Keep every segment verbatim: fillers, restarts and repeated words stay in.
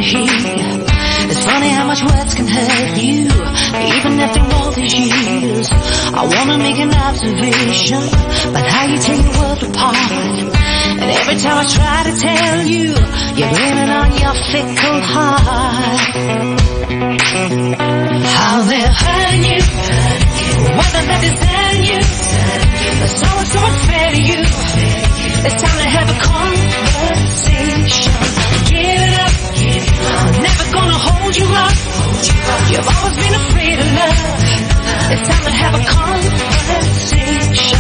he. It's funny how much words can hurt you, even after all these years. I wanna make an observation about how you tear your world apart. And every time I try to tell you, you're blaming on your fickle heart. How they're hurting you, whether they're deserting you, it's always so unfair to you. It's time to have a conversation. Give it up, I'm never gonna hold you up. You've always been afraid of love. It's time to have a conversation.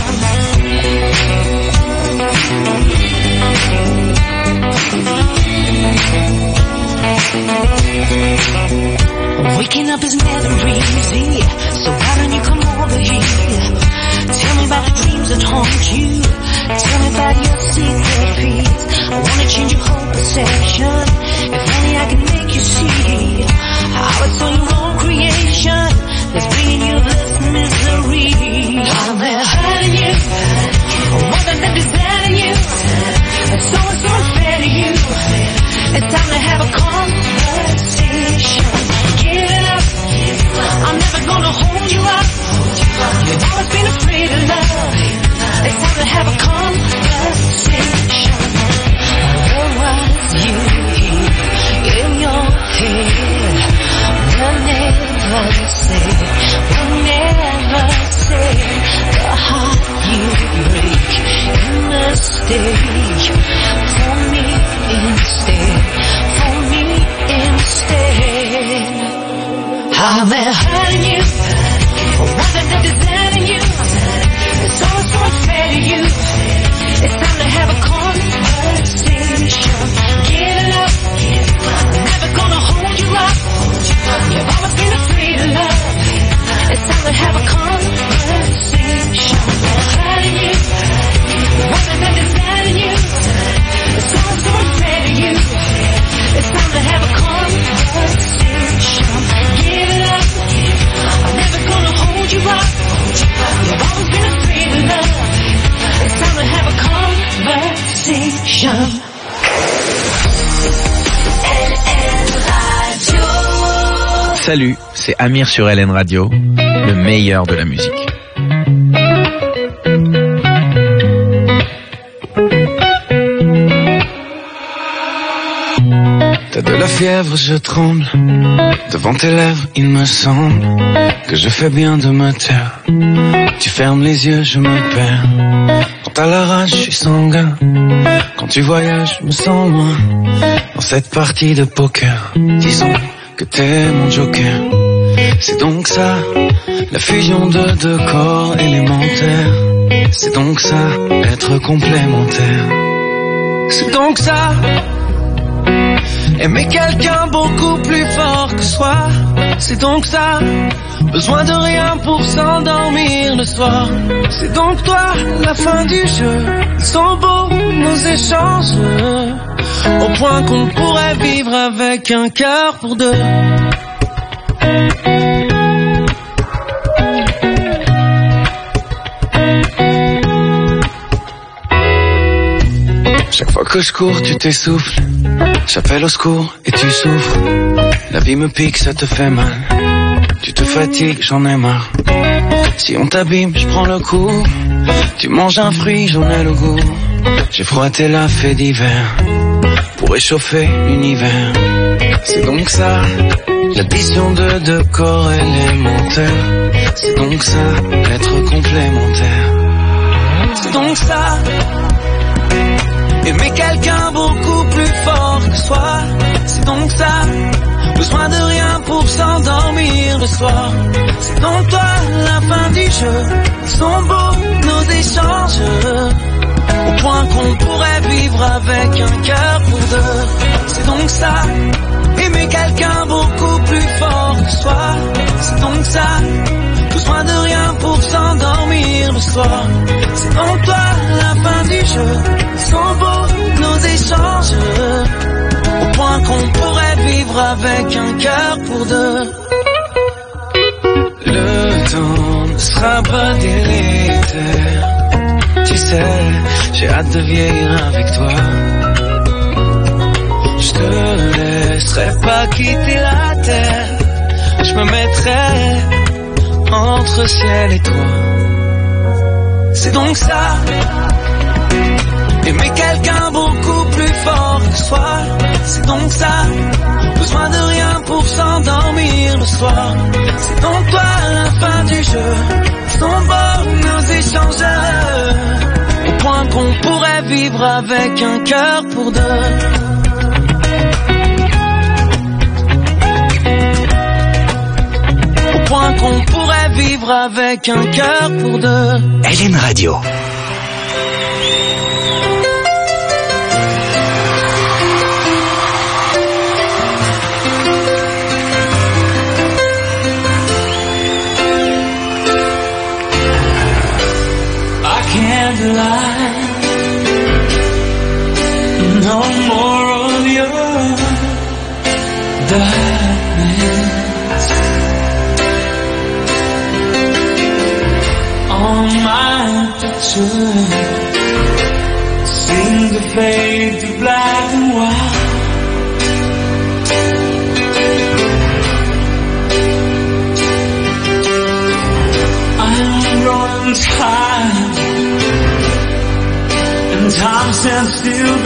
Waking up is never easy, so why don't you come over here? Tell me about the dreams that haunt you. Tell me about your secret fears. I wanna change your whole perception. If only I can make you see how it's all your own creation that's bringing you this misery. How they're hurting you, whether they're deserting you, it's always so unfair to you. It's time to have a conversation. Give it up, I'm never gonna hold you up. You've always been afraid of love. It's time to have a conversation. What was you hear in your head? We'll never say, we'll never say the heart you break. You mistake for me instead, for me instead. How they're hurting you, whether they're deserting you, it's always so unfair to you. It's time to have a conversation. Give it up, I'm never gonna hold you up. You've always been afraid of love. It's time to have a conversation. They're hurting you, whether they're deserting you, it's always so unfair to you. It's time to have a conversation. Give it up, I'm never gonna hold you up. You've always been afraid of love. It's time to have a conversation. Salut, c'est Amir sur L N Radio, le meilleur de la musique. T'as de la fièvre, je tremble. Devant tes lèvres, il me semble que je fais bien de me taire. Tu fermes les yeux, je me perds. Quand t'as la rage, je suis sanguin. Quand tu voyages, je me sens loin. Dans cette partie de poker, disons que t'es mon joker. C'est donc ça, la fusion de deux corps élémentaires. C'est donc ça, être complémentaire. C'est donc ça, aimer quelqu'un beaucoup plus fort que soi. C'est donc ça, besoin de rien pour s'endormir le soir. C'est donc toi, la fin du jeu. Ils sont beaux, nos échanges, au point qu'on pourrait vivre avec un cœur pour deux. Chaque fois que je cours, tu t'essouffles. J'appelle au secours et tu souffres. La vie me pique, ça te fait mal. Tu te fatigues, j'en ai marre. Si on t'abîme, je prends le coup. Tu manges un fruit, j'en ai le goût. J'ai froissé la fée d'hiver pour réchauffer l'univers. C'est donc ça, l'addition de deux corps élémentaires. C'est donc ça, être complémentaire. C'est donc ça, aimer quelqu'un beaucoup plus fort que soi. C'est donc ça, besoin de rien pour s'endormir le soir. C'est donc toi, la fin du jeu. Ils sont beaux, nos échanges, au point qu'on pourrait vivre avec un cœur pour deux. C'est donc ça, aimer quelqu'un beaucoup plus fort que soi. C'est donc ça, besoin de rien pour s'endormir le soir. C'est donc toi, la fin du jeu. Ils sont beaux, nos échanges, au point qu'on pourrait vivre avec un cœur pour deux. Le temps ne sera pas délétère. Tu sais, j'ai hâte de vieillir avec toi. Je te laisserai pas quitter la terre, je me mettrais entre ciel et toi. C'est donc ça, aimer quelqu'un beaucoup plus fort que soi. C'est donc ça, besoin de rien pour s'endormir le soir. C'est donc toi la fin du jeu, sont beaux nos échanges, au point qu'on pourrait vivre avec un cœur pour deux. Au point qu'on pourrait vivre avec un cœur pour deux. L N Radio. Lie. No more of your darkness. All my pictures seem to fade to black and white. I'm growing tired. Time stands still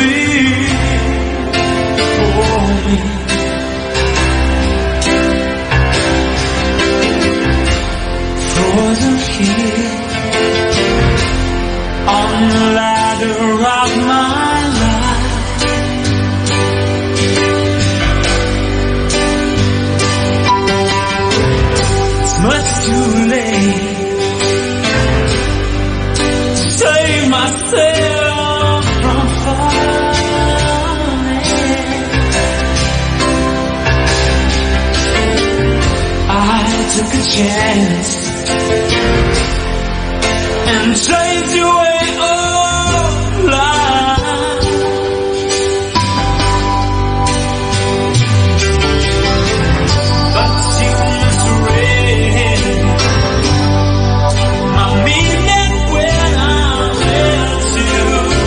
before me. Frozen here on the ladder of my life. It's much too late to save myself. Took a chance and chased away all life. But you misread my meaning when I met you.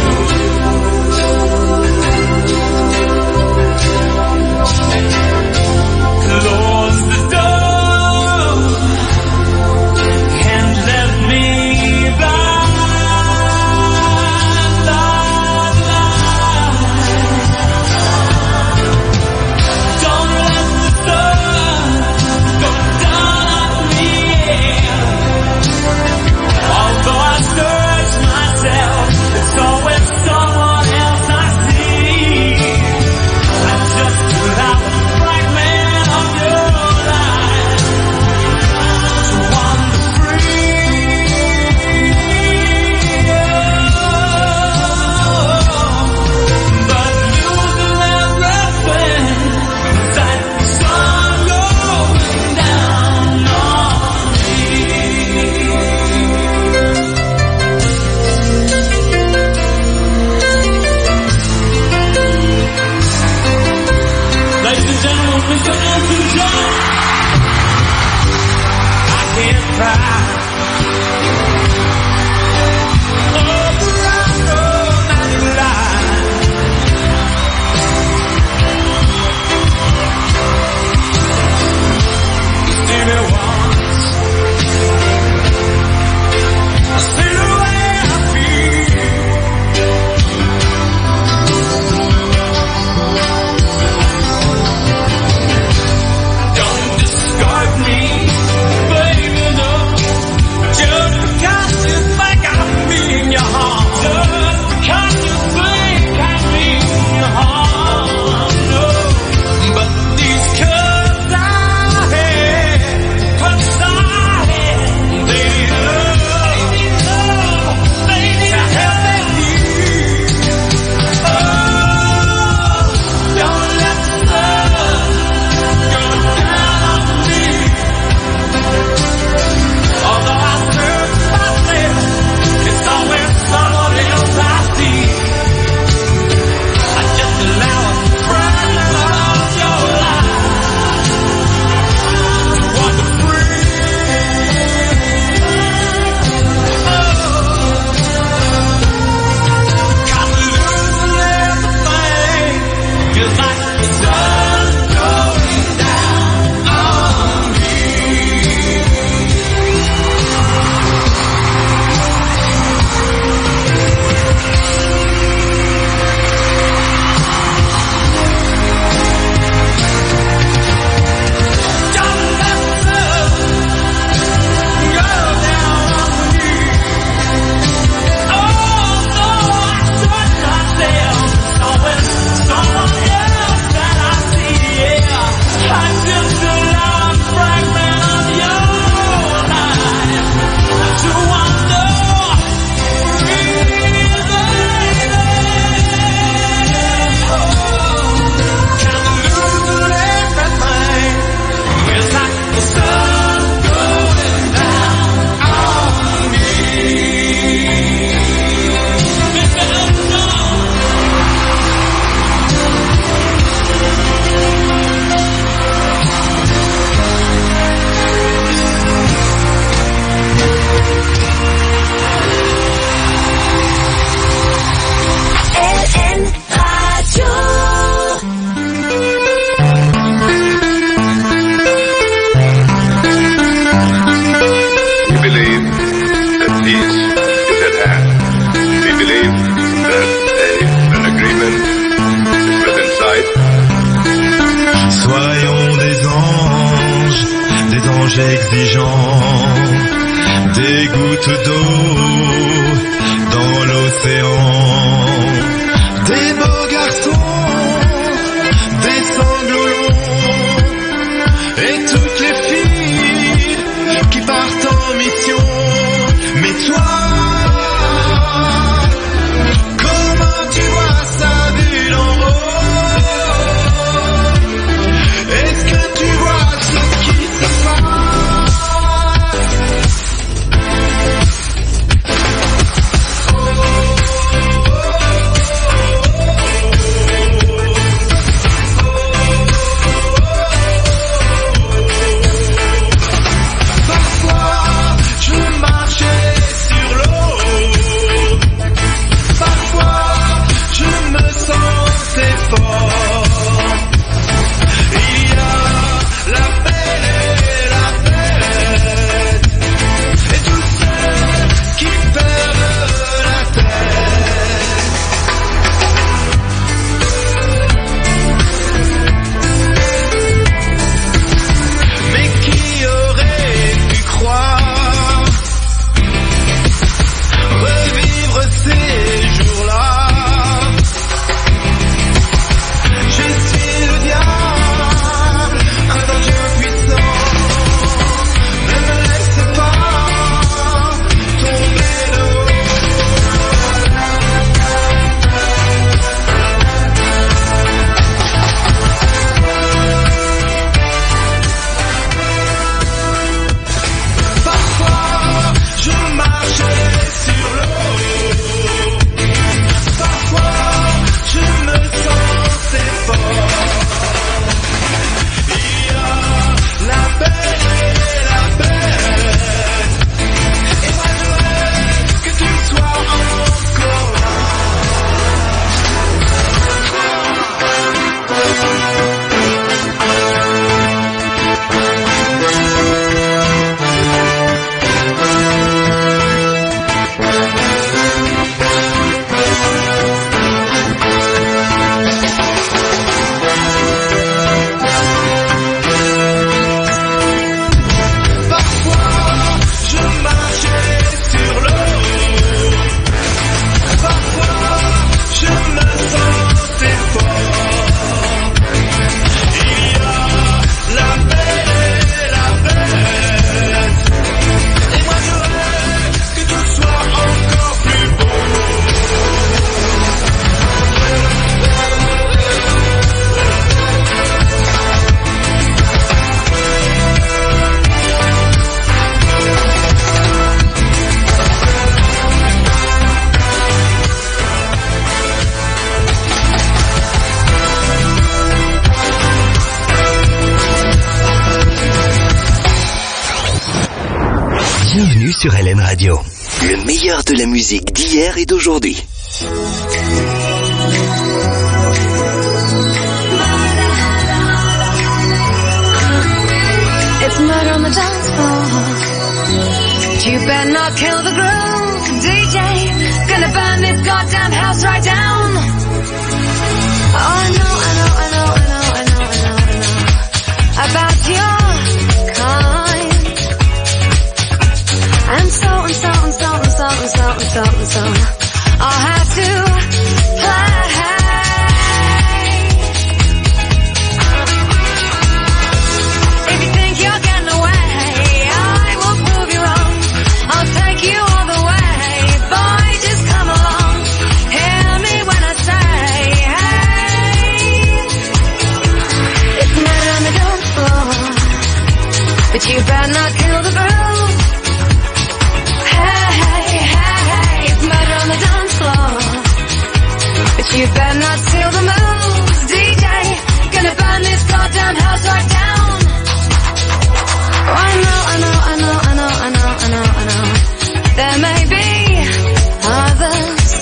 Close the door. exigeant, des gouttes d'eau dans l'océan, des beaux garçons, des sanglots longs, et toutes les filles qui partent en mission. Mais toi, comment tu vois ça vu d'en haut? Est-ce que tu vois ce qui se sur L N Radio. Le meilleur de la musique d'hier et d'aujourd'hui. It's murder on the dance floor. But you better not kill the groove, D J. Gonna burn this goddamn house right down. Oh, I know, I know, I know, I know, I know, I know, I know about your kind. And so and so and so and so and so and so and so I'll have to play. If you think you're getting away, I will prove you wrong. I'll take you all the way. Boy, just come along. Hear me when I say, hey. It's murder on the dance floor, but you better not kill the groove. But you better not steal the moves, D J. Gonna burn this goddamn house right down. Oh, I know, I know, I know, I know, I know, I know, I know. There may be others.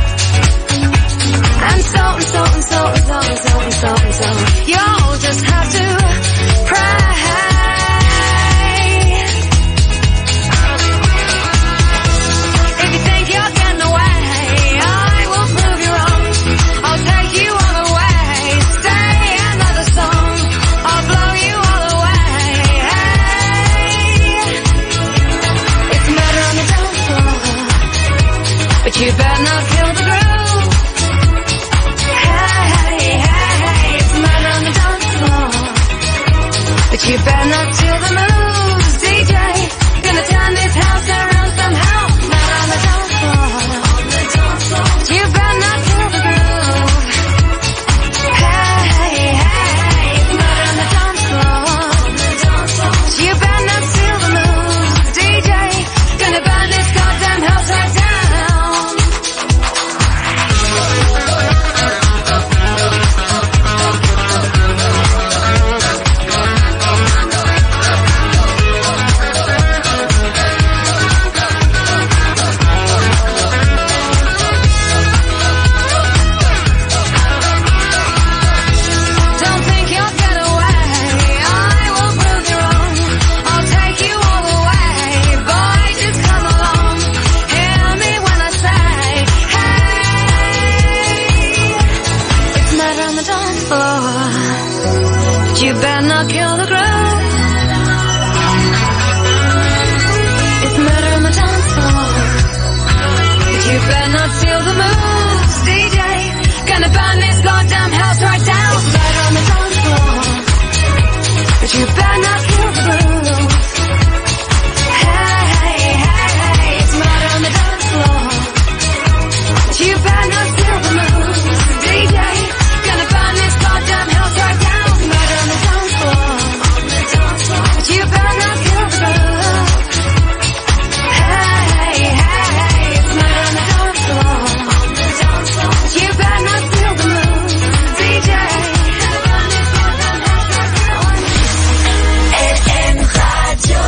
And so and so and so and so and so and so and so. You'll just have to pray. Take you all the way. Stay another song. I'll blow you all away. Hey. You better not steal the moves, D J. Gonna turn this house around somehow. Not on the dance floor. You better not kill the groove. Hey, hey, it's not on the dance floor. You better not steal the moves, D J. Gonna burn this goddamn house right down. You better not kill the groove. It's murder on the dance floor. But you better not steal the moves, D J. Gonna burn this goddamn house right down. It's murder on the dance floor. But you better not kill the groove. Hey, hey, hey, it's murder on the dance floor. But you better not steal the moves, D J. Gonna burn this goddamn house right down. You better not kill the groove. Hey, hey, it's murder on the dance floor. You better not steal the moves, D J. L M Radio.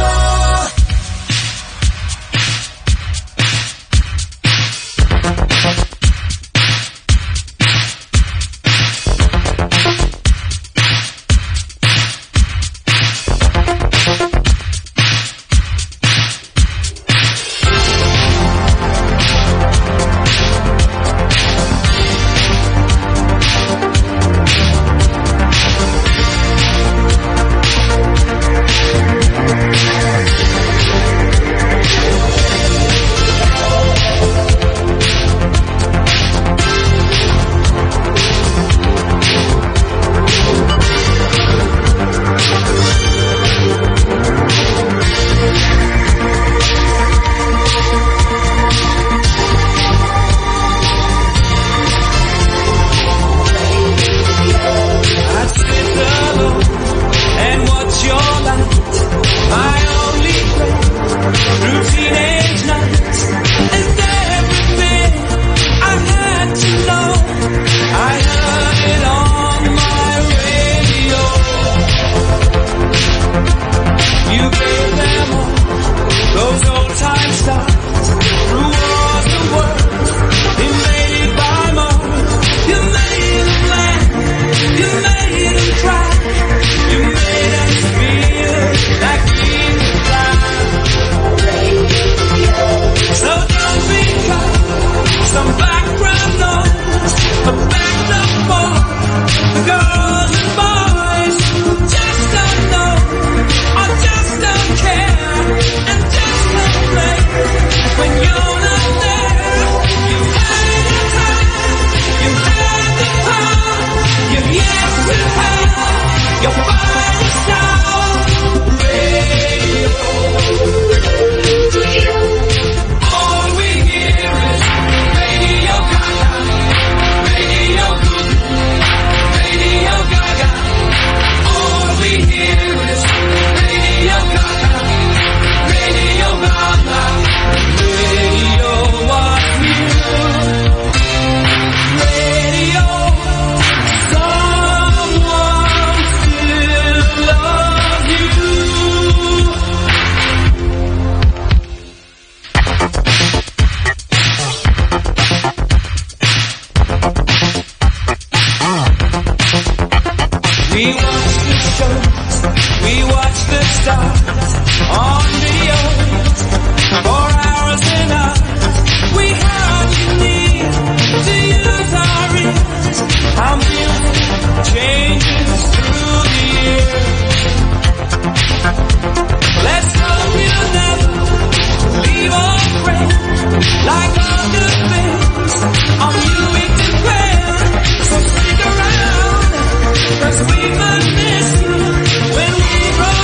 When we run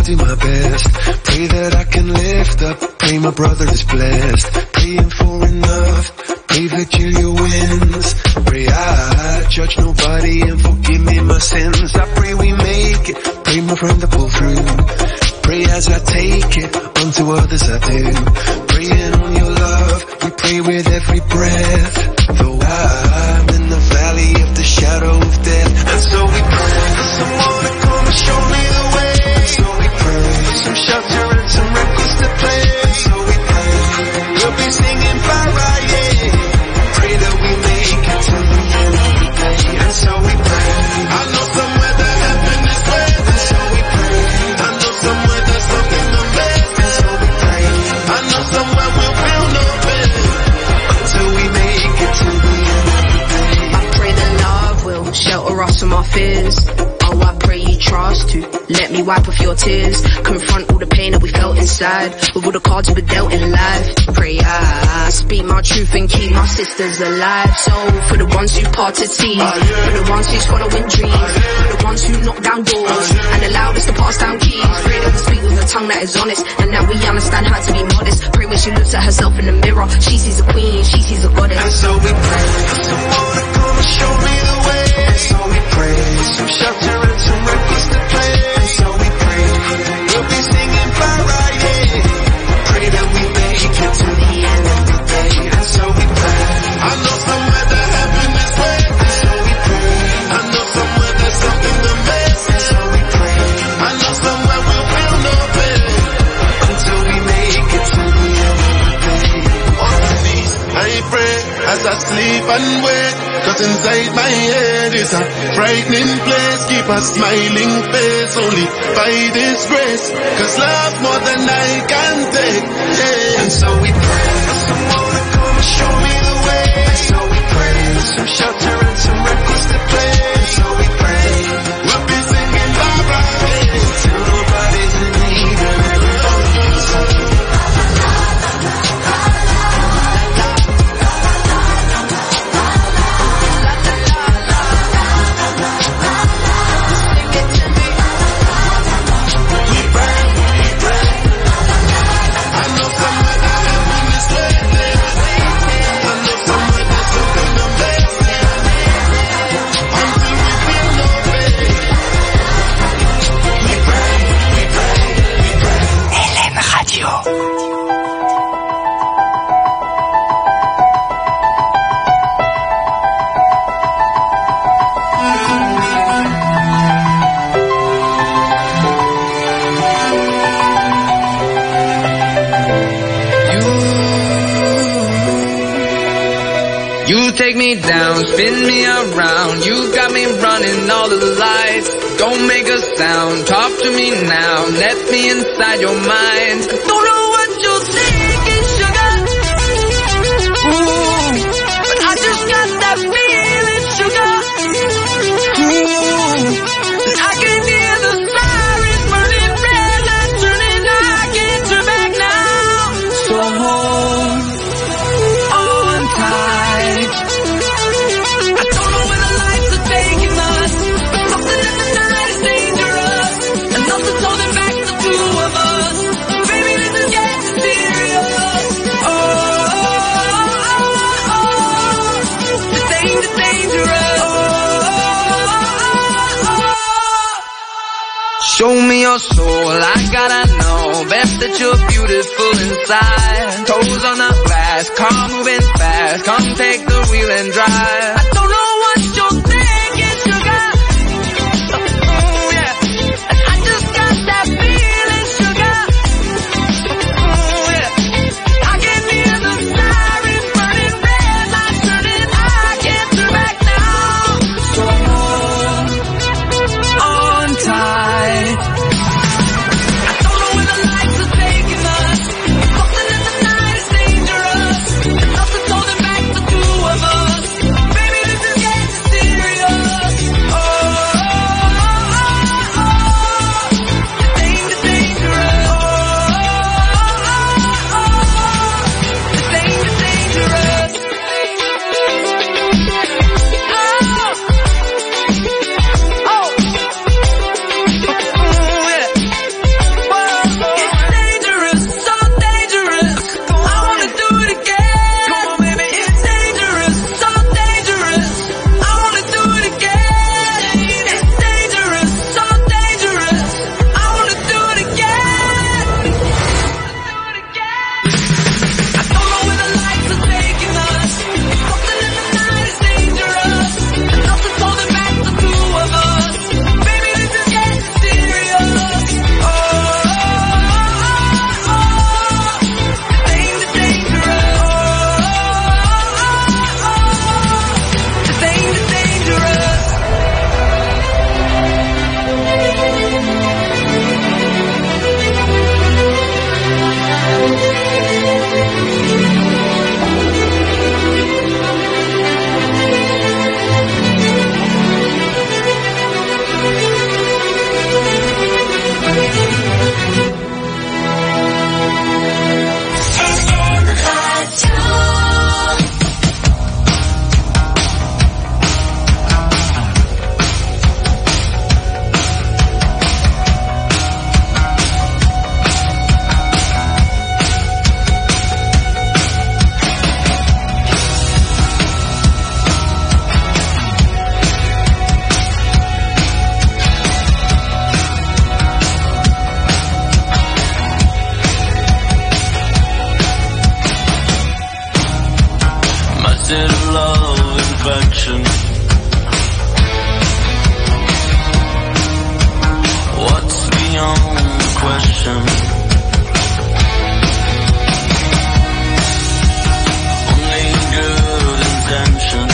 do my best. Pray that I can lift up. Pray my brother is blessed. Praying for enough. Pray Virgilia wins. Pray I judge nobody and forgive me my sins. I pray we make it. Pray my friend to pull through. Pray as I take it, unto others I do. Praying on your love, we pray with every breath. Though I'm in the valley of the shadow of death. And so we pray for someone to come and show me the way. And so we pray for some shelter and some records to play. And so we pray we'll be singing Friday. Pray that we make it to the end of the day. And so we pray I know somewhere that heaven is waiting. And so we pray I know somewhere there's something amazing. And so we pray I know somewhere we'll feel no pain until we make it to the end of the day. I pray that love will shelter us from our fears. Oh, I pray you trust to let me wipe off your tears. Confront all the pain that we felt inside with all the cards we were dealt in life. Pray I speak my truth and keep my sisters alive. So for the ones who parted seas, for the ones who's following dreams, for the ones who knock down doors and allowed us to pass down keys. Pray that we speak with a tongue that is honest and that we understand how to be modest. Pray when she looks at herself in the mirror, she sees a queen, she sees a goddess. And so we pray for someone to come and show me the way. And so we pray some shelter and some records to play. And so we pray we'll be singing Friday. Pray that we make it to the end of the day. And so we pray I know somewhere that heaven is waiting. And so we pray I know somewhere there's something amazing. And so we pray I know somewhere we'll feel no pain until we make it to the end of the day. On my knees I pray as I sleep and wake. Cause inside my head is a frightening place. Keep a smiling face only by this grace. Cause love more than I can take. Yeah. And so we pray for someone to come and show me the way. And so we pray some shelter and some records to play. And so we pray we'll be singing bye-bye till nobody's in need and everybody's okay. Take me down, spin me around. You got me running all the lights. Don't make a sound, talk to me now. Let me inside your mind. I don't know what you're thinking, sugar. Ooh, but I just got that feeling, sugar. Ooh, and I can hear the sirens burning, red lights turning. I can't turn back now. So hold on tight. Show me your soul, I gotta know. Best that you're beautiful inside. Toes on the glass, car moving fast. Come take the wheel and drive. I don't know what you're thinking, sugar. Oh yeah, and I just got that feeling, sugar. Oh yeah, I can hear the sirens burning, red lights turning. I can't turn back now. So hold on tight. Baby, wasted love infection. What's beyond the question? Only good intention.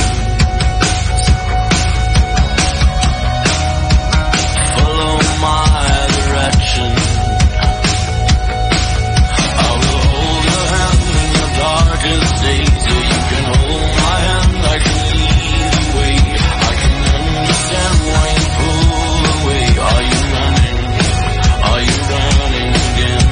Follow my direction. I will hold your hand in your darkest days. Yeah, you can hold my hand, I can lead the way. I can understand why you pull away. Are you running? Are you running again?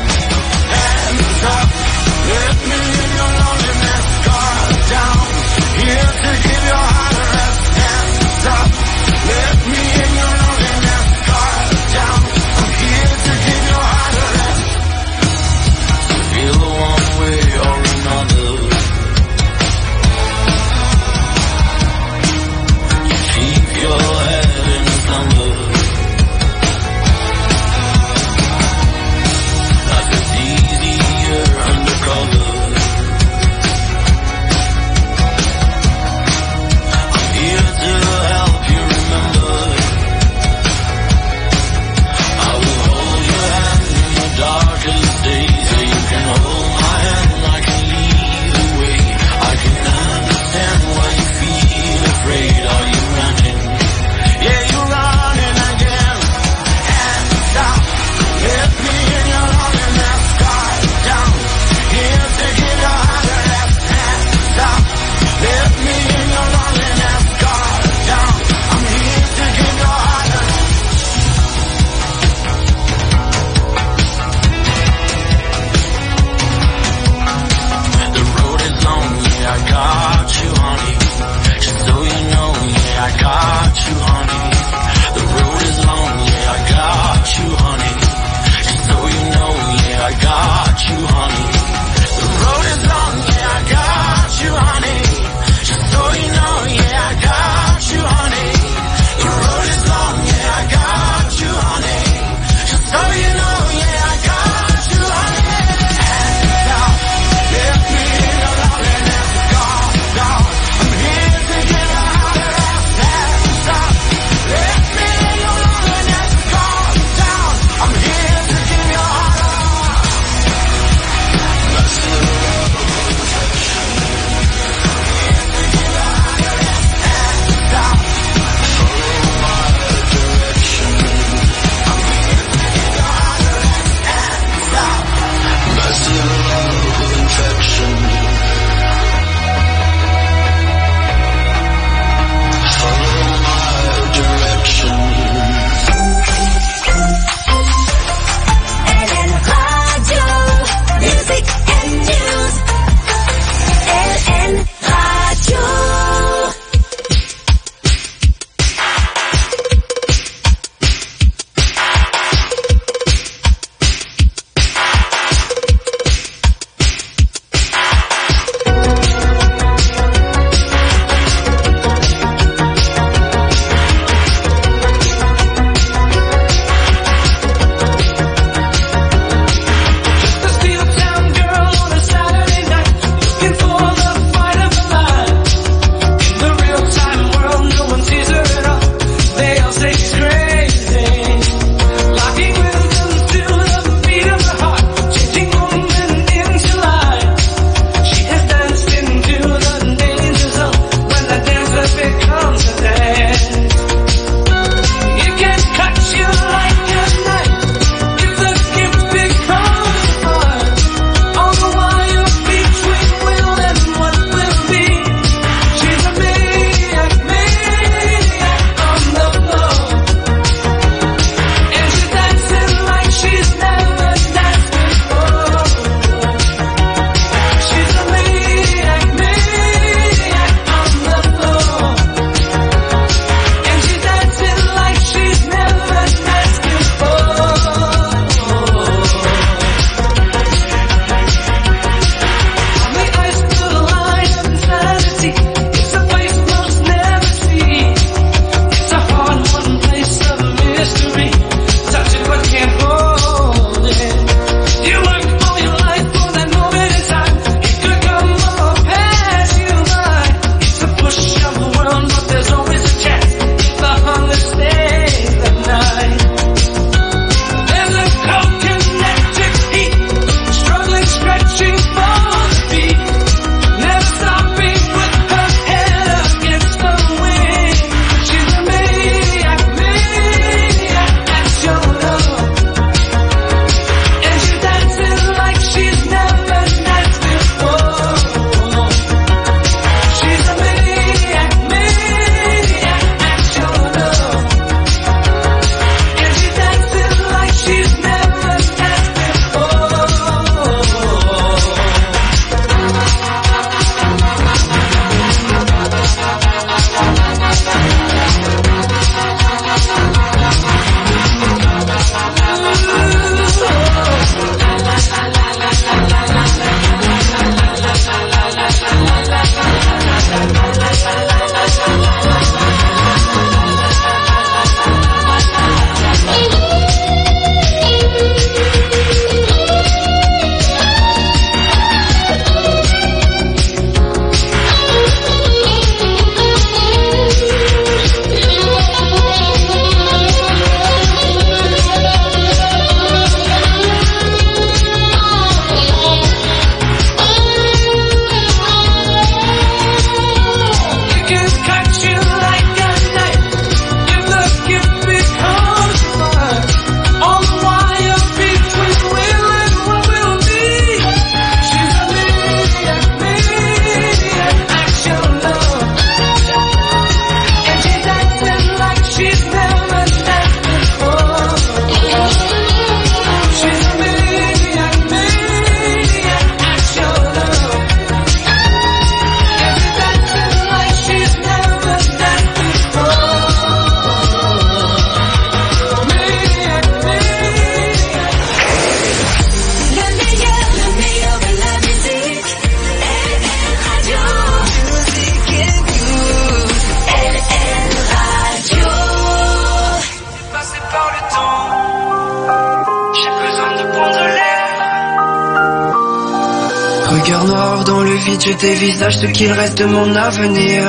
encore dans le vide, je dévisage ce qu'il reste de mon avenir.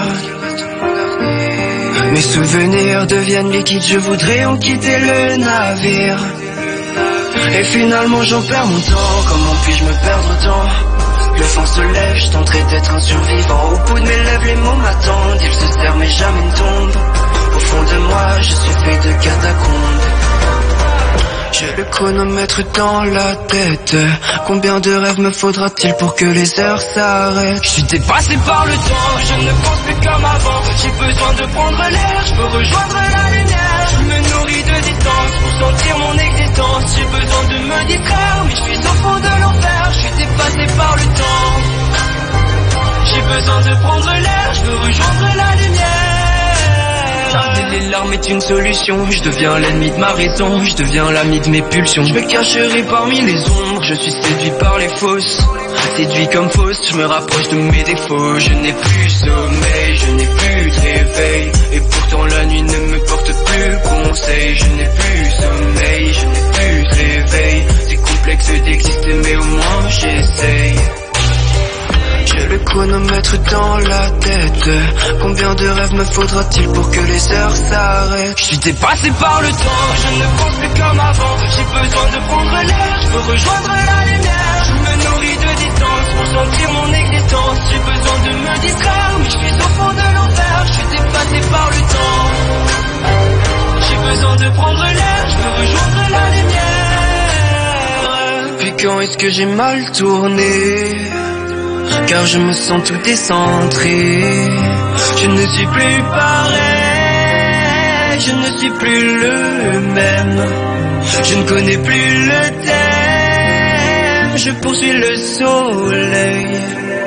Mes souvenirs deviennent liquides, je voudrais en quitter le navire. Et finalement j'en perds mon temps, comment puis-je me perdre autant? Le vent se lève, je tenterai d'être un survivant. Au bout de mes lèvres les mots m'attendent, ils se serrent mais jamais ne tombent. Au fond de moi je suis fait de catacombes. J'ai le chronomètre dans la tête. Combien de rêves me faudra-t-il pour que les heures s'arrêtent? Je suis dépassé par le temps, je ne pense plus comme avant. J'ai besoin de prendre l'air, je veux rejoindre la lumière. Je me nourris de distance pour sentir mon existence. J'ai besoin de me distraire, mais je suis au fond de l'enfer. Je suis dépassé par le temps. J'ai besoin de prendre l'air, je veux rejoindre la lumière. Garder les larmes est une solution. Je deviens l'ennemi de ma raison, je deviens l'ami de mes pulsions. Je me cacherai parmi les ombres, je suis séduit par les fausses. Séduit comme fausse, je me rapproche de mes défauts. Je n'ai plus sommeil, je n'ai plus de réveil. Et pourtant la nuit ne me porte plus conseil. Je n'ai plus sommeil, je n'ai plus de réveil. C'est complexe d'exister mais au moins j'essaye. J'ai le chronomètre dans la tête. Combien de rêves me faudra-t-il pour que les heures s'arrêtent? Je suis dépassé par le temps, je ne pense plus comme avant. J'ai besoin de prendre l'air, je veux rejoindre la lumière. Je me nourris de distance pour sentir mon existence. J'ai besoin de me distraire, mais je suis au fond de l'enfer. Je suis dépassé par le temps. J'ai besoin de prendre l'air, je veux rejoindre la lumière. Puis quand est-ce que j'ai mal tourné? Car je me sens tout décentré. Je ne suis plus pareil, je ne suis plus le même. Je ne connais plus le thème, je poursuis le soleil.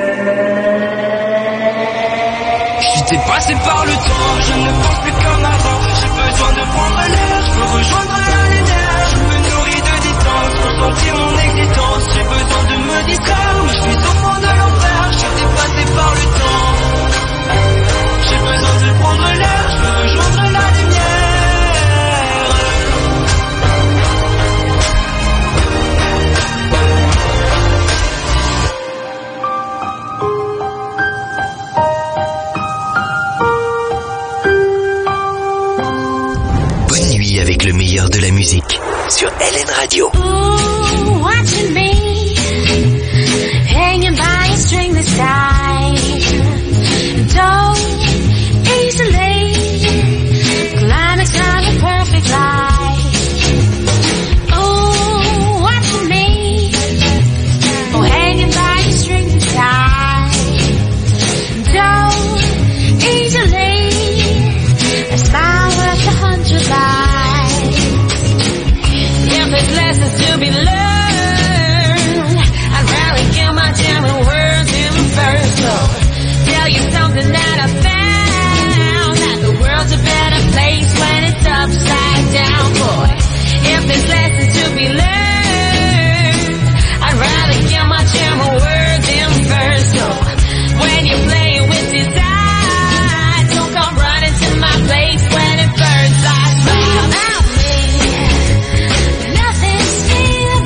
Je suis dépassé par le temps, je ne pense plus comme avant. J'ai besoin de prendre l'air, je veux rejoindre la lumière. Je me nourris de distance pour sentir mon existence. J'ai besoin de me distraire, mais je suis au fond de l'enfer. Je suis dépassé par le temps. J'ai besoin de prendre l'air, je veux rejoindre la lumière. Bonne nuit avec le meilleur de la musique sur L N Radio. Ooh, watching me hanging by a string this time. Don't easily climax on a perfect life. Ooh, watching me oh, hanging by a string this time. Don't easily a smile worth a hundred lives. If there's lessons to be learned, I'd rather give my damn words in first. So, tell you something that I found, that the world's a better place when it's upside down, boy. If there's lessons to be learned, I'd rather give my damn words in first. So, when you're playing with desire, don't come running to my place when it burns like fire. About me, nothing's still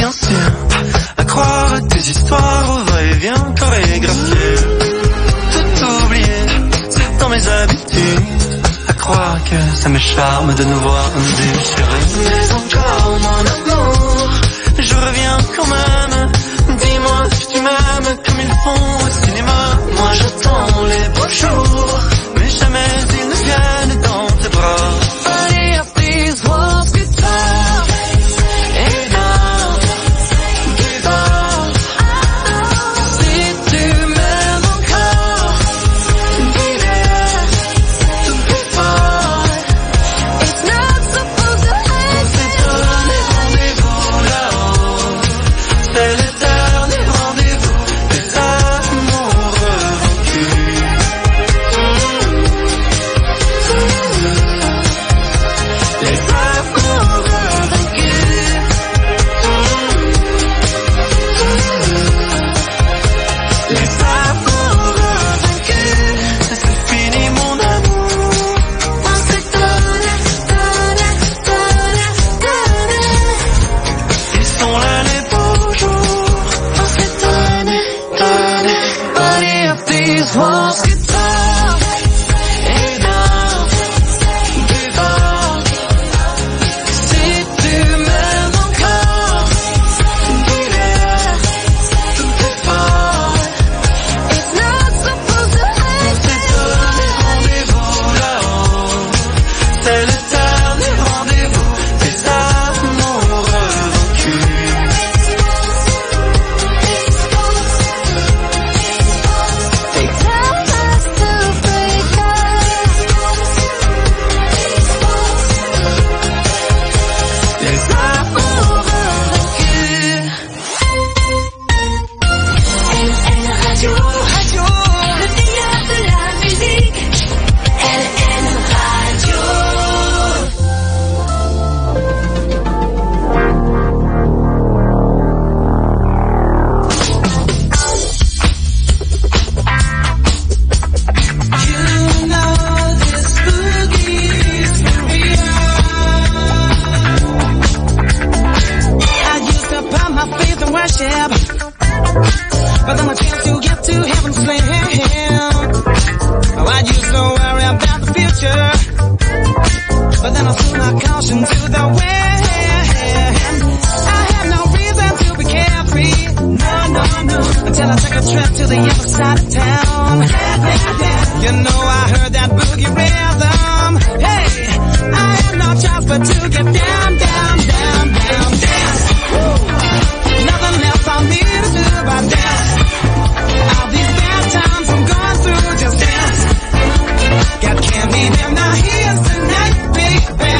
bien sûr, à croire à tes histoires au va-et-vient chorégraphié. Tout oublier, c'est dans mes habitudes. À croire que ça me charme de nous voir nous déchirer. Mais encore mon amour, je reviens quand même. Dis-moi que tu m'aimes comme ils font au cinéma. Moi j'attends les beaux jours, mais jamais ils ne viennent dans tes bras. Funny if these walls could talk. Enough, give up. Si tu m'aimes encore, be there to be fun. It's not supposed to happen. C'est donné rendez-vous là-haut. C'est l'éternel rendez-vous des amoureux vaincus. Les amoureux vaincus. Les amoureux vaincus. C'est fini mon amour. On s'est donné, donné, donné, donné. Ils sont là les beaux jours. On s'est donné, donné. Funny if these walls could talk. Enough, give up. Si tu m'aimes encore, be there to be fun. It's not supposed to C'est happen. donné rendez-vous là-haut. C'est l'éternel rendez-vous des amoureux vaincus. They tell us to break up. Les amoureux vaincus. L N Radio, Radio, le meilleur de la musique. L N Radio. You know this boogie's real. I used to put my faith in worship, but then my chance to get to heaven slim. Oh, I used to worry about the future, but then I threw my caution to the wind. I had no reason to be carefree, no, no, no, until I took a trip to the other side of town. You know I heard that boogie rhythm. Hey, I had no choice but to get down, down, down, down, down. Woo. Nothing else I need to do but dance. All these bad times I'm going through, just dance. God can't be them, now here's the night, baby.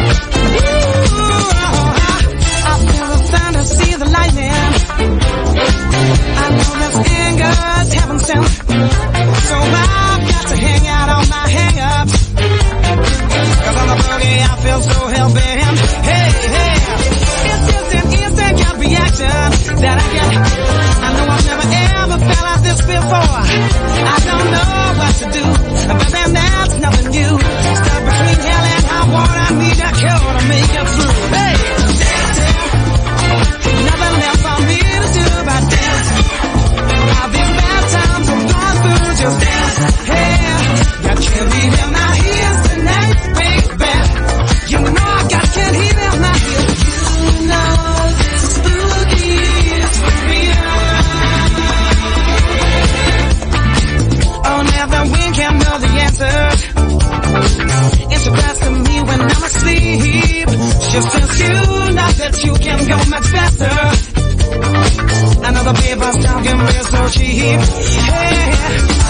Ooh, I feel the thunder, see the lightning. I know this anger's heaven sent, so I've got to hang out on my hang-ups. Cause on the boogie I feel so hell-bent. Hey, hey, it's just an instant gut reaction that I get. I know I've never ever felt like this before. I don't know what to do, but then that's nothing new. Stuck between hell and high water, I need a cure to make it through. Hey, dance, dance. Nothing else for me to do but dance. All these bad times I'm going through, just dance. Hey, God can't be them, now here's the night, baby. You know I got can't hear them, now here. You know this boogie's real. Oh, never we can know the answers. It's a to me when I'm asleep. Just since you know that you can go much faster. Another paper's talking real so cheap. Hey,